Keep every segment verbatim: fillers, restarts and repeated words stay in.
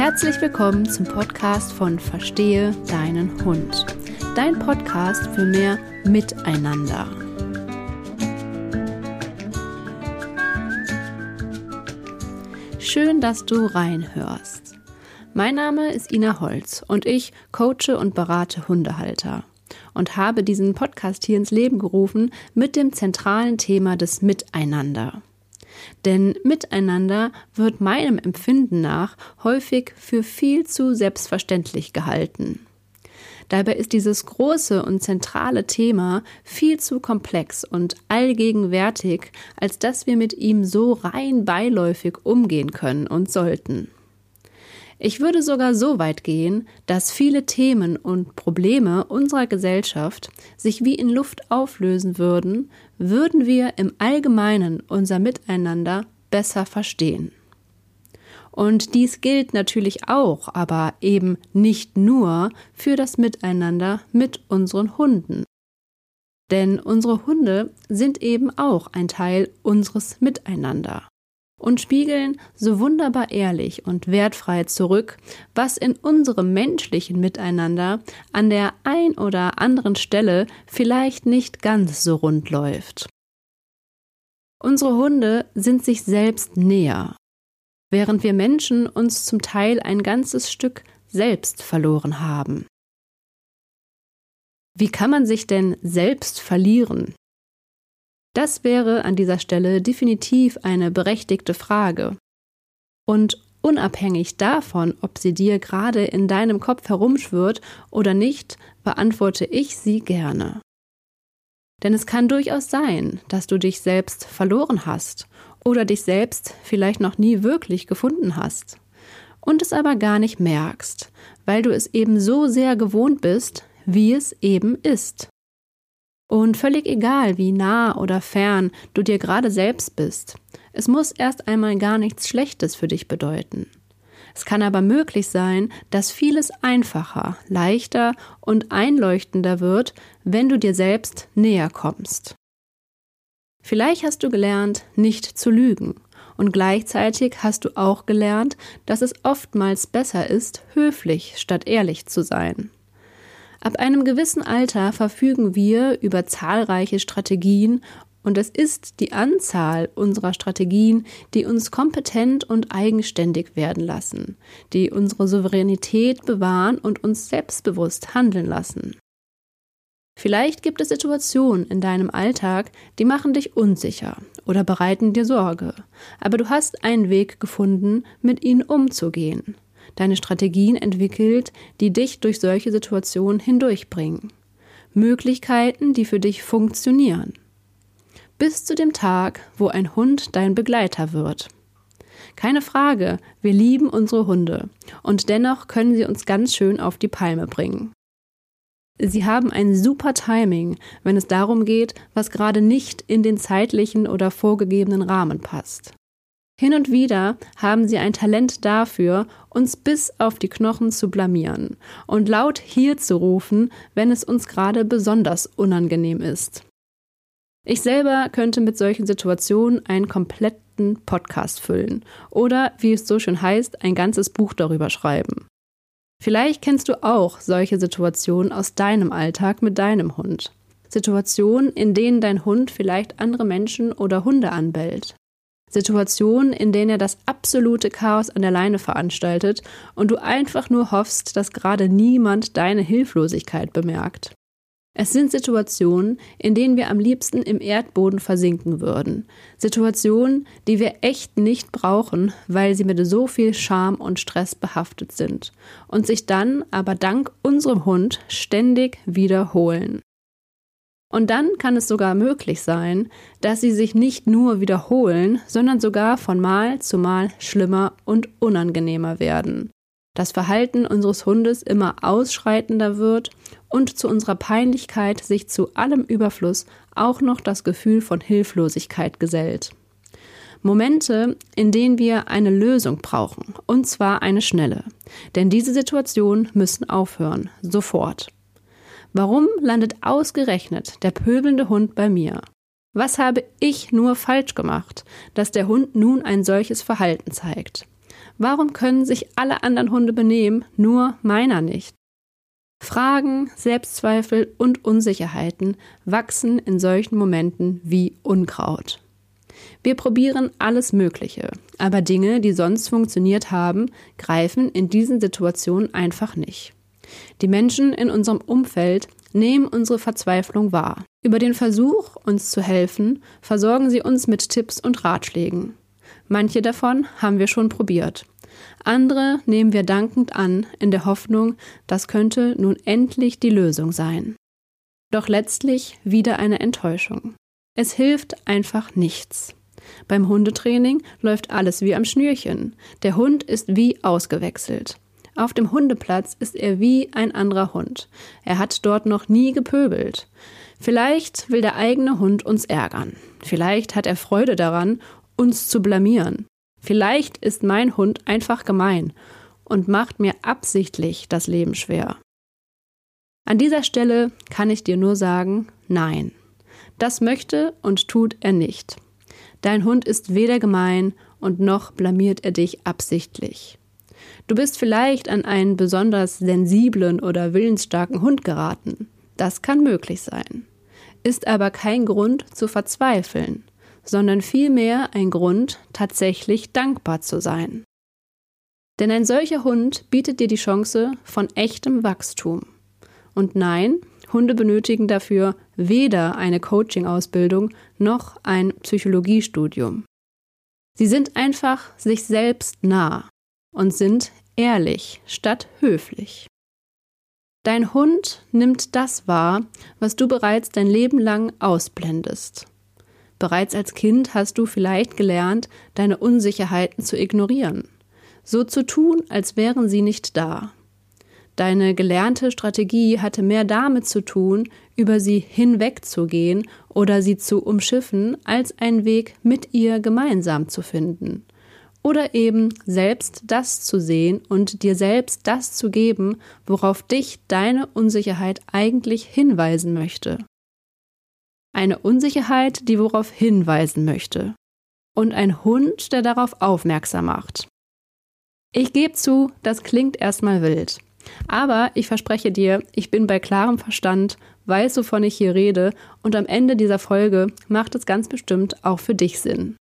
Herzlich willkommen zum Podcast von Verstehe deinen Hund. Dein Podcast für mehr Miteinander. Schön, dass du reinhörst. Mein Name ist Ina Holz und ich coache und berate Hundehalter und habe diesen Podcast hier ins Leben gerufen mit dem zentralen Thema des Miteinander. Denn Miteinander wird meinem Empfinden nach häufig für viel zu selbstverständlich gehalten. Dabei ist dieses große und zentrale Thema viel zu komplex und allgegenwärtig, als dass wir mit ihm so rein beiläufig umgehen können und sollten. Ich würde sogar so weit gehen, dass viele Themen und Probleme unserer Gesellschaft sich wie in Luft auflösen würden, würden wir im Allgemeinen unser Miteinander besser verstehen. Und dies gilt natürlich auch, aber eben nicht nur für das Miteinander mit unseren Hunden. Denn unsere Hunde sind eben auch ein Teil unseres Miteinander und spiegeln so wunderbar ehrlich und wertfrei zurück, was in unserem menschlichen Miteinander an der ein oder anderen Stelle vielleicht nicht ganz so rund läuft. Unsere Hunde sind sich selbst näher, während wir Menschen uns zum Teil ein ganzes Stück selbst verloren haben. Wie kann man sich denn selbst verlieren? Das wäre an dieser Stelle definitiv eine berechtigte Frage. Und unabhängig davon, ob sie dir gerade in deinem Kopf herumschwirrt oder nicht, beantworte ich sie gerne. Denn es kann durchaus sein, dass du dich selbst verloren hast oder dich selbst vielleicht noch nie wirklich gefunden hast und es aber gar nicht merkst, weil du es eben so sehr gewohnt bist, wie es eben ist. Und völlig egal, wie nah oder fern du dir gerade selbst bist, es muss erst einmal gar nichts Schlechtes für dich bedeuten. Es kann aber möglich sein, dass vieles einfacher, leichter und einleuchtender wird, wenn du dir selbst näher kommst. Vielleicht hast du gelernt, nicht zu lügen, und gleichzeitig hast du auch gelernt, dass es oftmals besser ist, höflich statt ehrlich zu sein. Ab einem gewissen Alter verfügen wir über zahlreiche Strategien und es ist die Anzahl unserer Strategien, die uns kompetent und eigenständig werden lassen, die unsere Souveränität bewahren und uns selbstbewusst handeln lassen. Vielleicht gibt es Situationen in deinem Alltag, die machen dich unsicher oder bereiten dir Sorge, aber du hast einen Weg gefunden, mit ihnen umzugehen. Deine Strategien entwickelt, die dich durch solche Situationen hindurchbringen. Möglichkeiten, die für dich funktionieren. Bis zu dem Tag, wo ein Hund dein Begleiter wird. Keine Frage, wir lieben unsere Hunde und dennoch können sie uns ganz schön auf die Palme bringen. Sie haben ein super Timing, wenn es darum geht, was gerade nicht in den zeitlichen oder vorgegebenen Rahmen passt. Hin und wieder haben sie ein Talent dafür, uns bis auf die Knochen zu blamieren und laut hier zu rufen, wenn es uns gerade besonders unangenehm ist. Ich selber könnte mit solchen Situationen einen kompletten Podcast füllen oder, wie es so schön heißt, ein ganzes Buch darüber schreiben. Vielleicht kennst du auch solche Situationen aus deinem Alltag mit deinem Hund. Situationen, in denen dein Hund vielleicht andere Menschen oder Hunde anbellt. Situationen, in denen er das absolute Chaos an der Leine veranstaltet und du einfach nur hoffst, dass gerade niemand deine Hilflosigkeit bemerkt. Es sind Situationen, in denen wir am liebsten im Erdboden versinken würden. Situationen, die wir echt nicht brauchen, weil sie mit so viel Scham und Stress behaftet sind und sich dann aber dank unserem Hund ständig wiederholen. Und dann kann es sogar möglich sein, dass sie sich nicht nur wiederholen, sondern sogar von Mal zu Mal schlimmer und unangenehmer werden. Das Verhalten unseres Hundes immer ausschreitender wird und zu unserer Peinlichkeit sich zu allem Überfluss auch noch das Gefühl von Hilflosigkeit gesellt. Momente, in denen wir eine Lösung brauchen, und zwar eine schnelle. Denn diese Situationen müssen aufhören, sofort. Warum landet ausgerechnet der pöbelnde Hund bei mir? Was habe ich nur falsch gemacht, dass der Hund nun ein solches Verhalten zeigt? Warum können sich alle anderen Hunde benehmen, nur meiner nicht? Fragen, Selbstzweifel und Unsicherheiten wachsen in solchen Momenten wie Unkraut. Wir probieren alles Mögliche, aber Dinge, die sonst funktioniert haben, greifen in diesen Situationen einfach nicht. Die Menschen in unserem Umfeld nehmen unsere Verzweiflung wahr. Über den Versuch, uns zu helfen, versorgen sie uns mit Tipps und Ratschlägen. Manche davon haben wir schon probiert. Andere nehmen wir dankend an, in der Hoffnung, das könnte nun endlich die Lösung sein. Doch letztlich wieder eine Enttäuschung. Es hilft einfach nichts. Beim Hundetraining läuft alles wie am Schnürchen. Der Hund ist wie ausgewechselt. Auf dem Hundeplatz ist er wie ein anderer Hund. Er hat dort noch nie gepöbelt. Vielleicht will der eigene Hund uns ärgern. Vielleicht hat er Freude daran, uns zu blamieren. Vielleicht ist mein Hund einfach gemein und macht mir absichtlich das Leben schwer. An dieser Stelle kann ich dir nur sagen, nein. Das möchte und tut er nicht. Dein Hund ist weder gemein und noch blamiert er dich absichtlich. Du bist vielleicht an einen besonders sensiblen oder willensstarken Hund geraten. Das kann möglich sein. Ist aber kein Grund zu verzweifeln, sondern vielmehr ein Grund, tatsächlich dankbar zu sein. Denn ein solcher Hund bietet dir die Chance von echtem Wachstum. Und nein, Hunde benötigen dafür weder eine Coaching-Ausbildung noch ein Psychologiestudium. Sie sind einfach sich selbst nah und sind ehrlich statt höflich. Dein Hund nimmt das wahr, was du bereits dein Leben lang ausblendest. Bereits als Kind hast du vielleicht gelernt, deine Unsicherheiten zu ignorieren, so zu tun, als wären sie nicht da. Deine gelernte Strategie hatte mehr damit zu tun, über sie hinwegzugehen oder sie zu umschiffen, als einen Weg mit ihr gemeinsam zu finden. Oder eben selbst das zu sehen und dir selbst das zu geben, worauf dich deine Unsicherheit eigentlich hinweisen möchte. Eine Unsicherheit, die worauf hinweisen möchte. Und ein Hund, der darauf aufmerksam macht. Ich gebe zu, das klingt erstmal wild. Aber ich verspreche dir, ich bin bei klarem Verstand, weiß, wovon ich hier rede, und am Ende dieser Folge macht es ganz bestimmt auch für dich Sinn.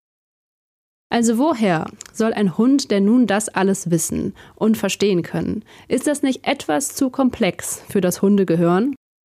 Also woher soll ein Hund denn nun das alles wissen und verstehen können? Ist das nicht etwas zu komplex für das Hundegehirn?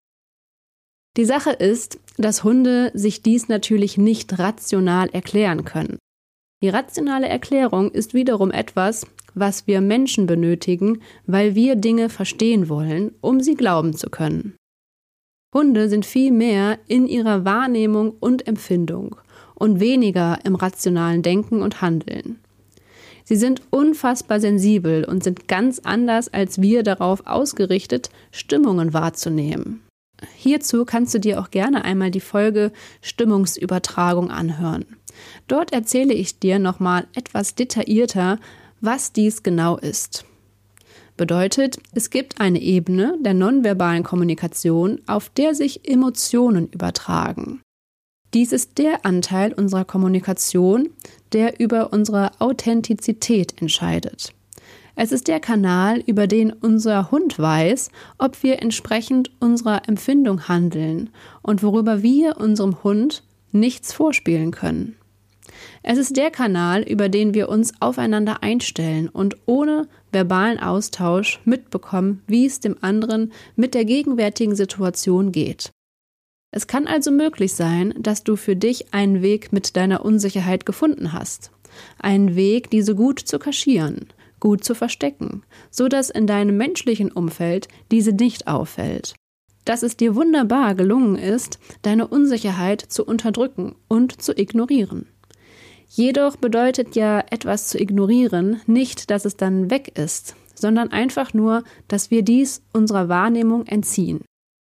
Die Sache ist, dass Hunde sich dies natürlich nicht rational erklären können. Die rationale Erklärung ist wiederum etwas, was wir Menschen benötigen, weil wir Dinge verstehen wollen, um sie glauben zu können. Hunde sind viel mehr in ihrer Wahrnehmung und Empfindung und weniger im rationalen Denken und Handeln. Sie sind unfassbar sensibel und sind ganz anders als wir darauf ausgerichtet, Stimmungen wahrzunehmen. Hierzu kannst du dir auch gerne einmal die Folge Stimmungsübertragung anhören. Dort erzähle ich dir nochmal etwas detaillierter, was dies genau ist. Bedeutet, es gibt eine Ebene der nonverbalen Kommunikation, auf der sich Emotionen übertragen. Dies ist der Anteil unserer Kommunikation, der über unsere Authentizität entscheidet. Es ist der Kanal, über den unser Hund weiß, ob wir entsprechend unserer Empfindung handeln und worüber wir unserem Hund nichts vorspielen können. Es ist der Kanal, über den wir uns aufeinander einstellen und ohne verbalen Austausch mitbekommen, wie es dem anderen mit der gegenwärtigen Situation geht. Es kann also möglich sein, dass du für dich einen Weg mit deiner Unsicherheit gefunden hast. Einen Weg, diese gut zu kaschieren, gut zu verstecken, so dass in deinem menschlichen Umfeld diese nicht auffällt. Dass es dir wunderbar gelungen ist, deine Unsicherheit zu unterdrücken und zu ignorieren. Jedoch bedeutet ja etwas zu ignorieren nicht, dass es dann weg ist, sondern einfach nur, dass wir dies unserer Wahrnehmung entziehen.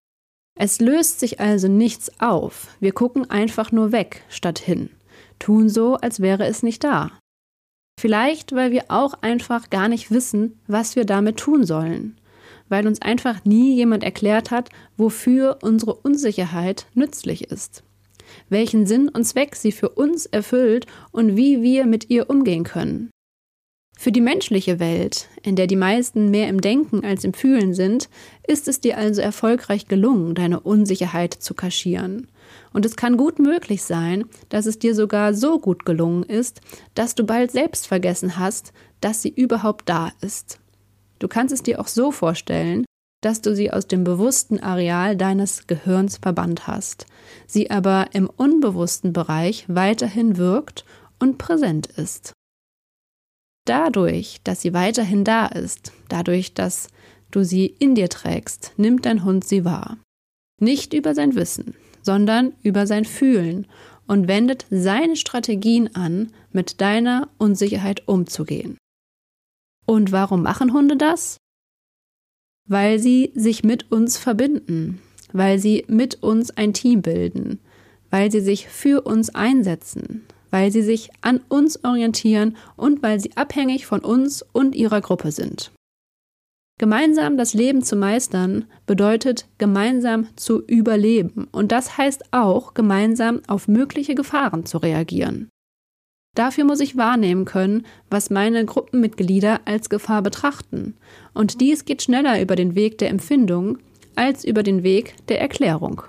Es löst sich also nichts auf, wir gucken einfach nur weg, statt hin, tun so, als wäre es nicht da. Vielleicht, weil wir auch einfach gar nicht wissen, was wir damit tun sollen, weil uns einfach nie jemand erklärt hat, wofür unsere Unsicherheit nützlich ist, welchen Sinn und Zweck sie für uns erfüllt und wie wir mit ihr umgehen können. Für die menschliche Welt, in der die meisten mehr im Denken als im Fühlen sind, ist es dir also erfolgreich gelungen, deine Unsicherheit zu kaschieren. Und es kann gut möglich sein, dass es dir sogar so gut gelungen ist, dass du bald selbst vergessen hast, dass sie überhaupt da ist. Du kannst es dir auch so vorstellen, dass du sie aus dem bewussten Areal deines Gehirns verbannt hast, sie aber im unbewussten Bereich weiterhin wirkt und präsent ist. Dadurch, dass sie weiterhin da ist, dadurch, dass du sie in dir trägst, nimmt dein Hund sie wahr. Nicht über sein Wissen, sondern über sein Fühlen und wendet seine Strategien an, mit deiner Unsicherheit umzugehen. Und warum machen Hunde das? Weil sie sich mit uns verbinden, weil sie mit uns ein Team bilden, weil sie sich für uns einsetzen, weil sie sich an uns orientieren und weil sie abhängig von uns und ihrer Gruppe sind. Gemeinsam das Leben zu meistern bedeutet, gemeinsam zu überleben, und das heißt auch, gemeinsam auf mögliche Gefahren zu reagieren. Dafür muss ich wahrnehmen können, was meine Gruppenmitglieder als Gefahr betrachten, und dies geht schneller über den Weg der Empfindung als über den Weg der Erklärung.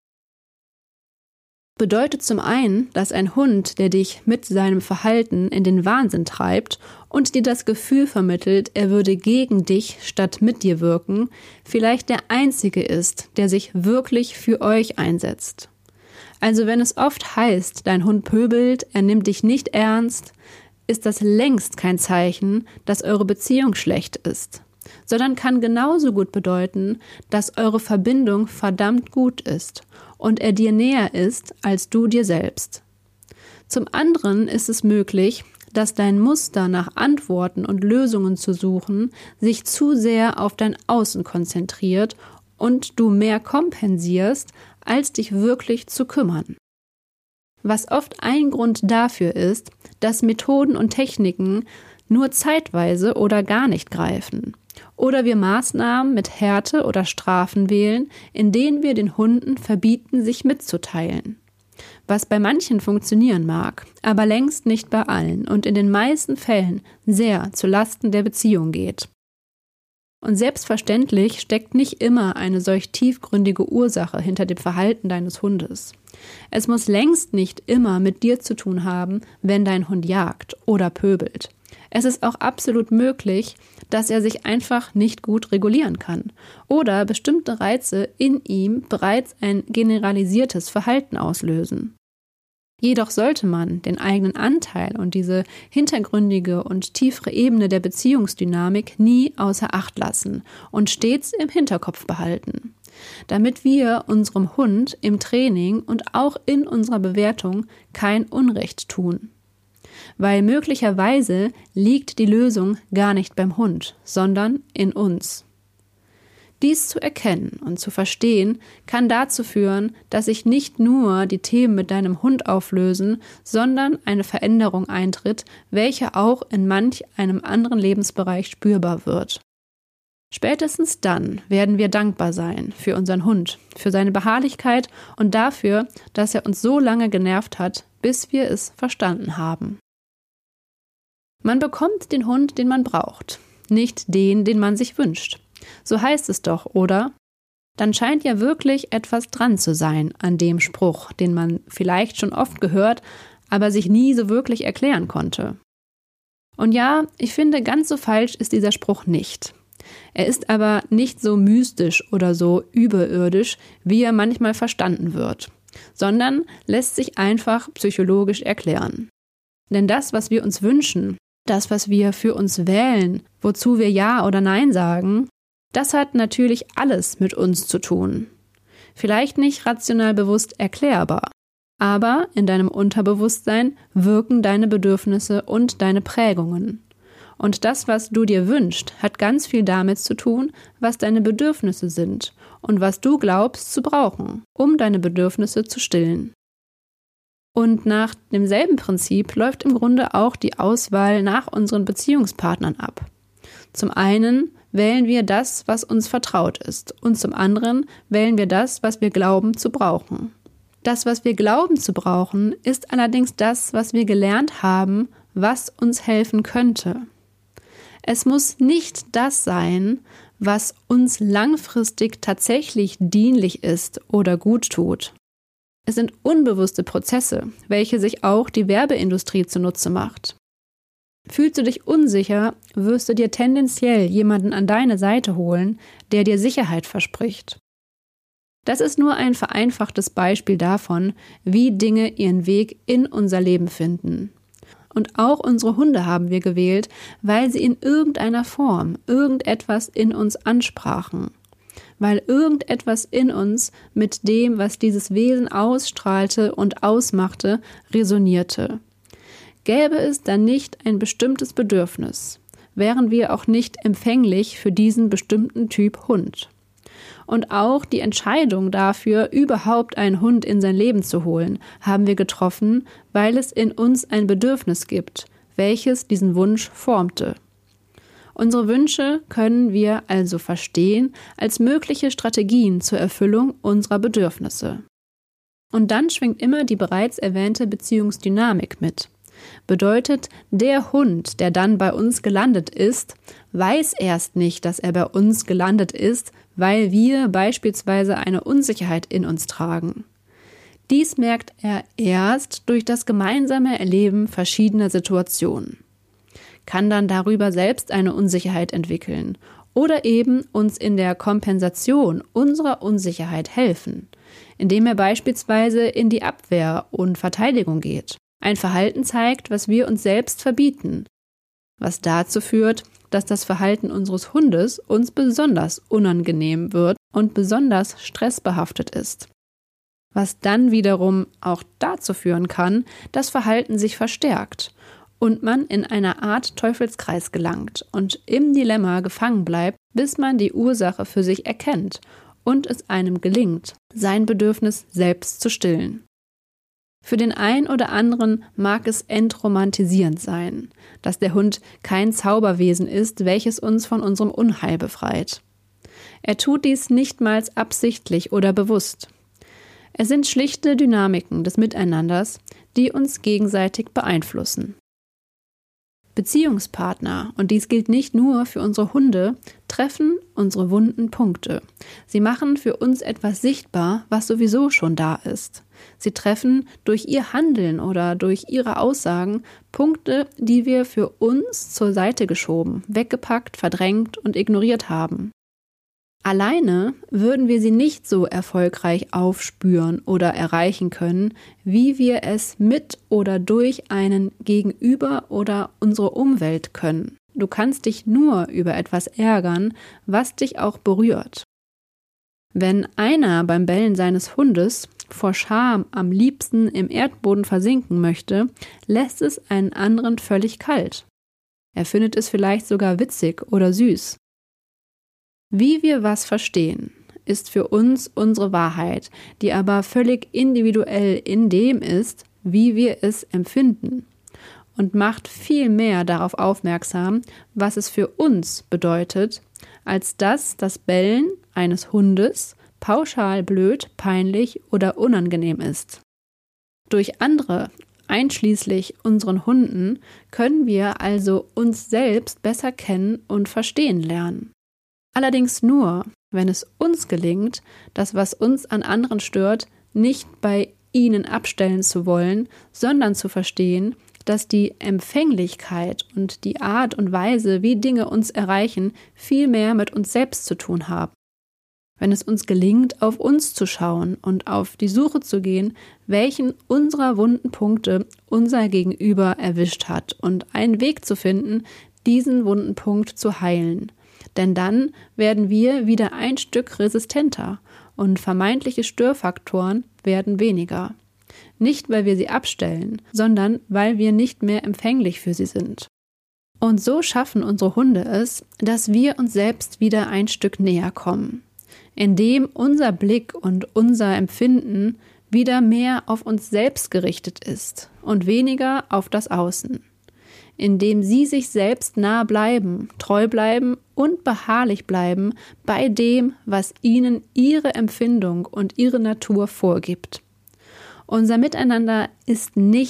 Bedeutet zum einen, dass ein Hund, der dich mit seinem Verhalten in den Wahnsinn treibt und dir das Gefühl vermittelt, er würde gegen dich statt mit dir wirken, vielleicht der Einzige ist, der sich wirklich für euch einsetzt. Also wenn es oft heißt, dein Hund pöbelt, er nimmt dich nicht ernst, ist das längst kein Zeichen, dass eure Beziehung schlecht ist, sondern kann genauso gut bedeuten, dass eure Verbindung verdammt gut ist und er dir näher ist als du dir selbst. Zum anderen ist es möglich, dass dein Muster nach Antworten und Lösungen zu suchen sich zu sehr auf dein Außen konzentriert und du mehr kompensierst, als dich wirklich zu kümmern. Was oft ein Grund dafür ist, dass Methoden und Techniken nur zeitweise oder gar nicht greifen. Oder wir Maßnahmen mit Härte oder Strafen wählen, in denen wir den Hunden verbieten, sich mitzuteilen. Was bei manchen funktionieren mag, aber längst nicht bei allen und in den meisten Fällen sehr zu Lasten der Beziehung geht. Und selbstverständlich steckt nicht immer eine solch tiefgründige Ursache hinter dem Verhalten deines Hundes. Es muss längst nicht immer mit dir zu tun haben, wenn dein Hund jagt oder pöbelt. Es ist auch absolut möglich, dass er sich einfach nicht gut regulieren kann oder bestimmte Reize in ihm bereits ein generalisiertes Verhalten auslösen. Jedoch sollte man den eigenen Anteil und diese hintergründige und tiefere Ebene der Beziehungsdynamik nie außer Acht lassen und stets im Hinterkopf behalten, damit wir unserem Hund im Training und auch in unserer Bewertung kein Unrecht tun. Weil möglicherweise liegt die Lösung gar nicht beim Hund, sondern in uns. Dies zu erkennen und zu verstehen, kann dazu führen, dass sich nicht nur die Themen mit deinem Hund auflösen, sondern eine Veränderung eintritt, welche auch in manch einem anderen Lebensbereich spürbar wird. Spätestens dann werden wir dankbar sein für unseren Hund, für seine Beharrlichkeit und dafür, dass er uns so lange genervt hat, bis wir es verstanden haben. Man bekommt den Hund, den man braucht, nicht den, den man sich wünscht. So heißt es doch, oder? Dann scheint ja wirklich etwas dran zu sein an dem Spruch, den man vielleicht schon oft gehört, aber sich nie so wirklich erklären konnte. Und ja, ich finde, ganz so falsch ist dieser Spruch nicht. Er ist aber nicht so mystisch oder so überirdisch, wie er manchmal verstanden wird, sondern lässt sich einfach psychologisch erklären. Denn das, was wir uns wünschen, das, was wir für uns wählen, wozu wir Ja oder Nein sagen, das hat natürlich alles mit uns zu tun. Vielleicht nicht rational bewusst erklärbar, aber in deinem Unterbewusstsein wirken deine Bedürfnisse und deine Prägungen. Und das, was du dir wünschst, hat ganz viel damit zu tun, was deine Bedürfnisse sind und was du glaubst zu brauchen, um deine Bedürfnisse zu stillen. Und nach demselben Prinzip läuft im Grunde auch die Auswahl nach unseren Beziehungspartnern ab. Zum einen wählen wir das, was uns vertraut ist, und zum anderen wählen wir das, was wir glauben zu brauchen. Das, was wir glauben zu brauchen, ist allerdings das, was wir gelernt haben, was uns helfen könnte. Es muss nicht das sein, was uns langfristig tatsächlich dienlich ist oder gut tut. Es sind unbewusste Prozesse, welche sich auch die Werbeindustrie zunutze macht. Fühlst du dich unsicher, wirst du dir tendenziell jemanden an deine Seite holen, der dir Sicherheit verspricht. Das ist nur ein vereinfachtes Beispiel davon, wie Dinge ihren Weg in unser Leben finden. Und auch unsere Hunde haben wir gewählt, weil sie in irgendeiner Form irgendetwas in uns ansprachen. Weil irgendetwas in uns mit dem, was dieses Wesen ausstrahlte und ausmachte, resonierte. Gäbe es dann nicht ein bestimmtes Bedürfnis, wären wir auch nicht empfänglich für diesen bestimmten Typ Hund. Und auch die Entscheidung dafür, überhaupt einen Hund in sein Leben zu holen, haben wir getroffen, weil es in uns ein Bedürfnis gibt, welches diesen Wunsch formte. Unsere Wünsche können wir also verstehen als mögliche Strategien zur Erfüllung unserer Bedürfnisse. Und dann schwingt immer die bereits erwähnte Beziehungsdynamik mit. Bedeutet, der Hund, der dann bei uns gelandet ist, weiß erst nicht, dass er bei uns gelandet ist, weil wir beispielsweise eine Unsicherheit in uns tragen. Dies merkt er erst durch das gemeinsame Erleben verschiedener Situationen. Kann dann darüber selbst eine Unsicherheit entwickeln oder eben uns in der Kompensation unserer Unsicherheit helfen, indem er beispielsweise in die Abwehr und Verteidigung geht. Ein Verhalten zeigt, was wir uns selbst verbieten, was dazu führt, dass das Verhalten unseres Hundes uns besonders unangenehm wird und besonders stressbehaftet ist. Was dann wiederum auch dazu führen kann, dass Verhalten sich verstärkt und man in einer Art Teufelskreis gelangt und im Dilemma gefangen bleibt, bis man die Ursache für sich erkennt und es einem gelingt, sein Bedürfnis selbst zu stillen. Für den einen oder anderen mag es entromantisierend sein, dass der Hund kein Zauberwesen ist, welches uns von unserem Unheil befreit. Er tut dies nichtmals absichtlich oder bewusst. Es sind schlichte Dynamiken des Miteinanders, die uns gegenseitig beeinflussen. Beziehungspartner, und dies gilt nicht nur für unsere Hunde, treffen unsere wunden Punkte. Sie machen für uns etwas sichtbar, was sowieso schon da ist. Sie treffen durch ihr Handeln oder durch ihre Aussagen Punkte, die wir für uns zur Seite geschoben, weggepackt, verdrängt und ignoriert haben. Alleine würden wir sie nicht so erfolgreich aufspüren oder erreichen können, wie wir es mit oder durch einen Gegenüber oder unsere Umwelt können. Du kannst dich nur über etwas ärgern, was dich auch berührt. Wenn einer beim Bellen seines Hundes vor Scham am liebsten im Erdboden versinken möchte, lässt es einen anderen völlig kalt. Er findet es vielleicht sogar witzig oder süß. Wie wir was verstehen, ist für uns unsere Wahrheit, die aber völlig individuell in dem ist, wie wir es empfinden und macht viel mehr darauf aufmerksam, was es für uns bedeutet, als dass das Bellen eines Hundes pauschal blöd, peinlich oder unangenehm ist. Durch andere, einschließlich unseren Hunden, können wir also uns selbst besser kennen und verstehen lernen. Allerdings nur, wenn es uns gelingt, das, was uns an anderen stört, nicht bei ihnen abstellen zu wollen, sondern zu verstehen, dass die Empfänglichkeit und die Art und Weise, wie Dinge uns erreichen, viel mehr mit uns selbst zu tun haben. Wenn es uns gelingt, auf uns zu schauen und auf die Suche zu gehen, welchen unserer wunden Punkte unser Gegenüber erwischt hat und einen Weg zu finden, diesen wunden Punkt zu heilen. Denn dann werden wir wieder ein Stück resistenter und vermeintliche Störfaktoren werden weniger. Nicht, weil wir sie abstellen, sondern weil wir nicht mehr empfänglich für sie sind. Und so schaffen unsere Hunde es, dass wir uns selbst wieder ein Stück näher kommen, indem unser Blick und unser Empfinden wieder mehr auf uns selbst gerichtet ist und weniger auf das Außen. Indem sie sich selbst nah bleiben, treu bleiben und beharrlich bleiben bei dem, was ihnen ihre Empfindung und ihre Natur vorgibt. Unser Miteinander ist nicht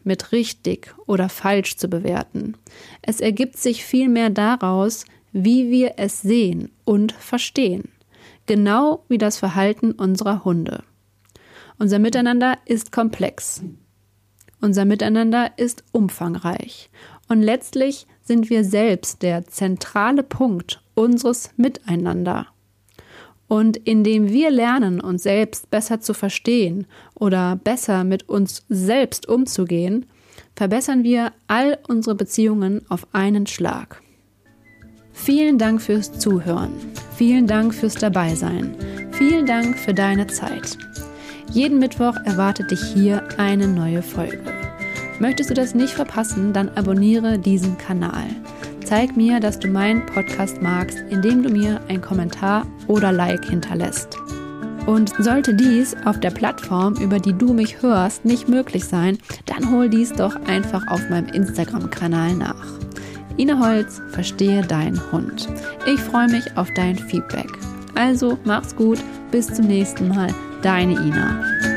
mit richtig oder falsch zu bewerten. Es ergibt sich vielmehr daraus, wie wir es sehen und verstehen. Genau wie das Verhalten unserer Hunde. Unser Miteinander ist komplex. Unser Miteinander ist umfangreich. Und letztlich sind wir selbst der zentrale Punkt unseres Miteinander. Und indem wir lernen, uns selbst besser zu verstehen oder besser mit uns selbst umzugehen, verbessern wir all unsere Beziehungen auf einen Schlag. Vielen Dank fürs Zuhören. Vielen Dank fürs Dabeisein. Vielen Dank für deine Zeit. Jeden Mittwoch erwartet dich hier eine neue Folge. Möchtest du das nicht verpassen, dann abonniere diesen Kanal. Zeig mir, dass du meinen Podcast magst, indem du mir einen Kommentar oder Like hinterlässt. Und sollte dies auf der Plattform, über die du mich hörst, nicht möglich sein, dann hol dies doch einfach auf meinem Instagram-Kanal nach. Ina Holz, verstehe deinen Hund. Ich freue mich auf dein Feedback. Also mach's gut, bis zum nächsten Mal, deine Ina.